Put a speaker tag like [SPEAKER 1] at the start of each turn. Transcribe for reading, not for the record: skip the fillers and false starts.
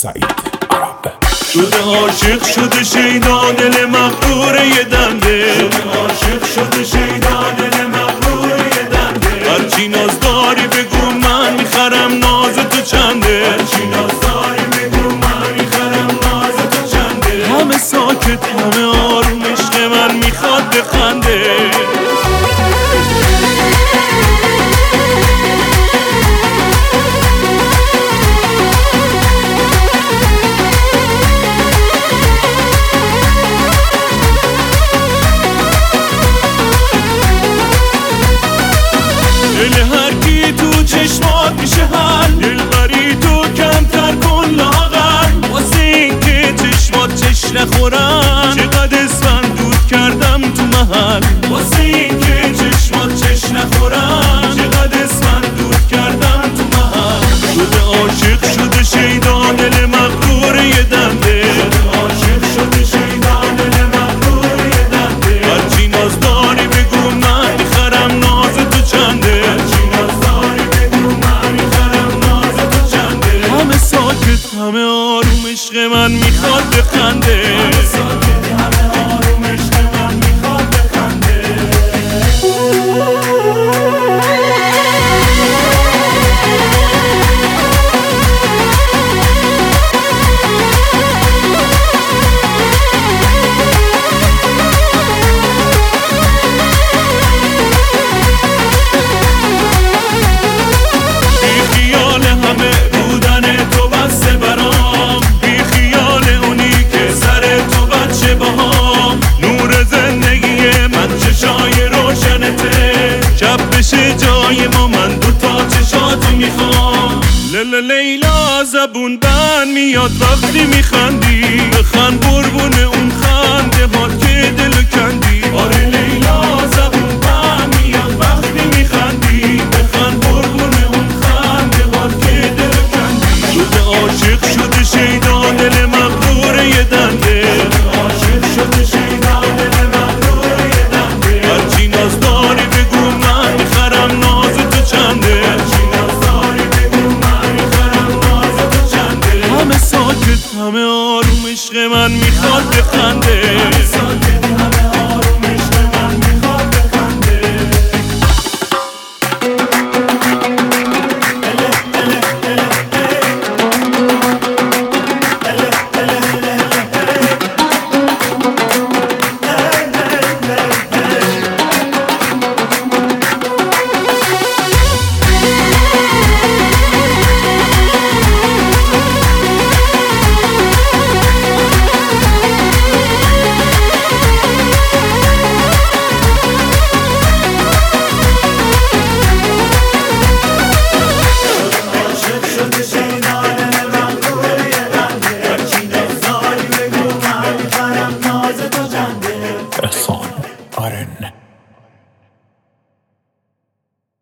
[SPEAKER 1] سعید عرب.
[SPEAKER 2] شده عاشق شده شیدا دل مغرور یه دنده، شده عاشق شده شیدا دل مغرور یه دنده. هرچی ناز داری بگو من میخرم ناز تو چنده، هرچی ناز داری بگو من میخرم ناز تو چنده. همه ساکت همه آروم عشق من میخواد بخنده. دل هر کی تو چشمات میشه حل، دلبری تو کمتر کن لاغر، واسه این که چشمات چش نخورن چقدر اسفند دود کردم تو محل، واسه این که چشمات چش نخورن چقدر اسفند دود کردم تو محل. شده عاشق شده شیدا دل مغرور یه دنده، شده عاشق شده شیدا دل مغرور یه دنده. هرچی ناز داری بگو من میخرم ناز تو چنده، همه ساکت همه آروم عشق من میخواد بخنده. همه ساکت همه آروم عشق من میخواد بخنده. بی خیال همه بودن تو بسته برام، بی خیال اونی که سر تو بچه باهام. نور زندگی من چشای روشنته، شب بشه جای ما من دوتا چشاتو میخوام. لیلا زبون بند میاد وقتی میخندی، بخند قربون اون خنده هات که دل کندی. آره لیلا زبون بند میاد وقتی میخندی، بخند قربون اون خنده هات که دل کندی. شده عاشق شده شیدا دل مغرور یه دنده، شده عاشق شده شیدا دل مغرور یه دنده. هرچی ناز داری بگو من میخرم ناز تو چنده، هرچی ناز داری بگو من میخرم ناز تو چنده. همه ساکت همه آروم عشق من میخواد بخنده.